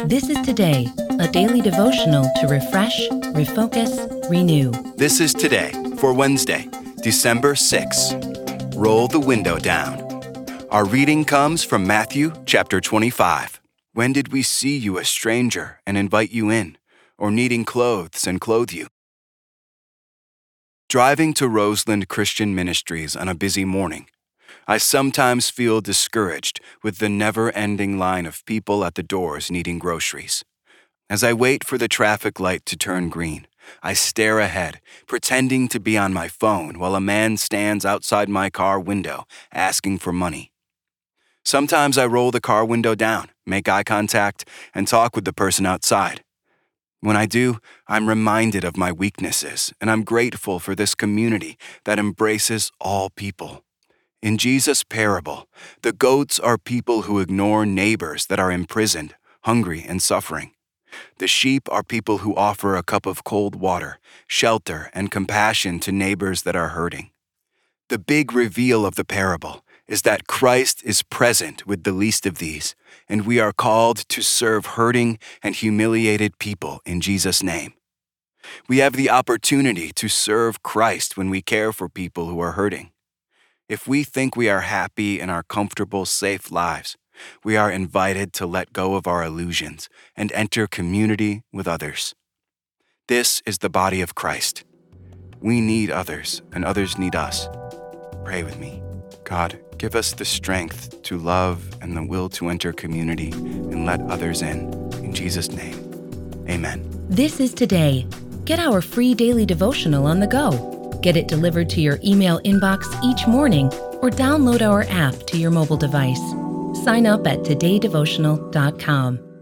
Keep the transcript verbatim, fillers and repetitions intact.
This is Today, a daily devotional to refresh, refocus, renew. This is Today for Wednesday, December sixth. Roll the window down. Our reading comes from Matthew chapter twenty-five. When did we see you a stranger and invite you in, or needing clothes and clothe you? Driving to Roseland Christian Ministries on a busy morning, I sometimes feel discouraged with the never-ending line of people at the doors needing groceries. As I wait for the traffic light to turn green, I stare ahead, pretending to be on my phone while a man stands outside my car window asking for money. Sometimes I roll the car window down, make eye contact, and talk with the person outside. When I do, I'm reminded of my weaknesses, and I'm grateful for this community that embraces all people. In Jesus' parable, the goats are people who ignore neighbors that are imprisoned, hungry, and suffering. The sheep are people who offer a cup of cold water, shelter, and compassion to neighbors that are hurting. The big reveal of the parable is that Christ is present with the least of these, and we are called to serve hurting and humiliated people in Jesus' name. We have the opportunity to serve Christ when we care for people who are hurting. If we think we are happy in our comfortable, safe lives, we are invited to let go of our illusions and enter community with others. This is the body of Christ. We need others, and others need us. Pray with me. God, give us the strength to love and the will to enter community and let others in. In Jesus' name, amen. This is Today. Get our free daily devotional on the go. Get it delivered to your email inbox each morning or download our app to your mobile device. Sign up at today devotional dot com.